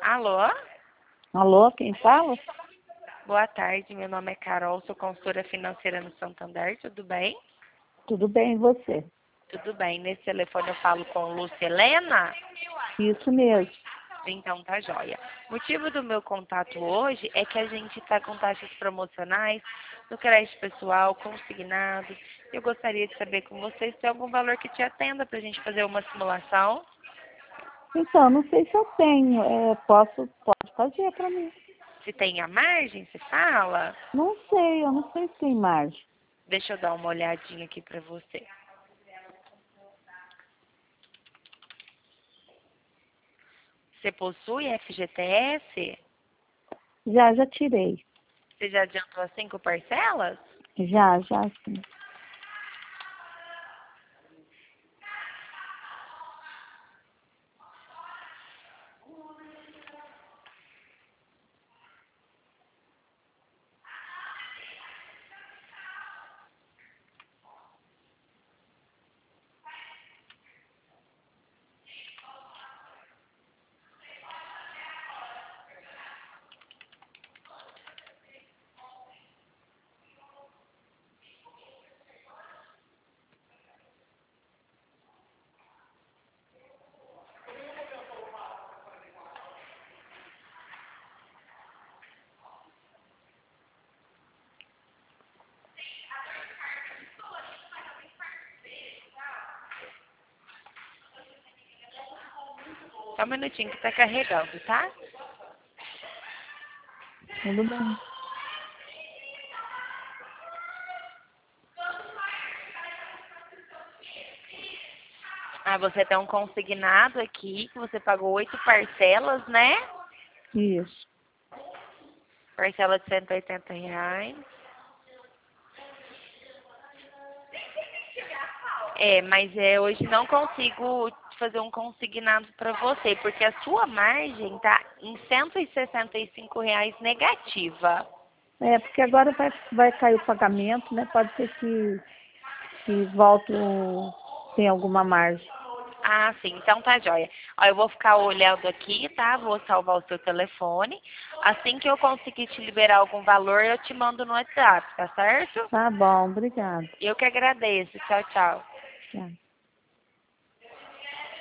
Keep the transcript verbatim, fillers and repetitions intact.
Alô? Alô, quem fala? Boa tarde, meu nome é Carol, sou consultora financeira no Santander, tudo bem? Tudo bem, e você? Tudo bem, nesse telefone eu falo com Lúcia Helena? Isso mesmo. Então tá joia. O motivo do meu contato hoje é que a gente está com taxas promocionais no crédito pessoal, consignado. Eu gostaria de saber com vocês se tem algum valor que te atenda para a gente fazer uma simulação. Então, não sei se eu tenho. É, posso, pode fazer para mim. Se tem a margem, se fala? Não sei, eu não sei se tem margem. Deixa eu dar uma olhadinha aqui para você. Você possui F G T S? Já, já tirei. Você já adiantou as cinco parcelas? Já, já sim. Só um minutinho que tá carregando, tá? Tudo bem. Ah, você tem um consignado aqui, que você pagou oito parcelas, né? Isso. Parcela de cento e oitenta reais. É, mas é, hoje não consigo fazer um consignado para você, porque a sua margem tá em cento e sessenta e cinco reais negativa. É, porque agora vai, vai cair o pagamento, né? Pode ser que, que volte o, tem alguma margem. Ah, sim, então tá jóia. Ó, eu vou ficar olhando aqui, tá? Vou salvar o seu telefone. Assim que eu conseguir te liberar algum valor, eu te mando no WhatsApp, tá certo? Tá bom, obrigada. Eu que agradeço. Tchau, tchau. Tchau.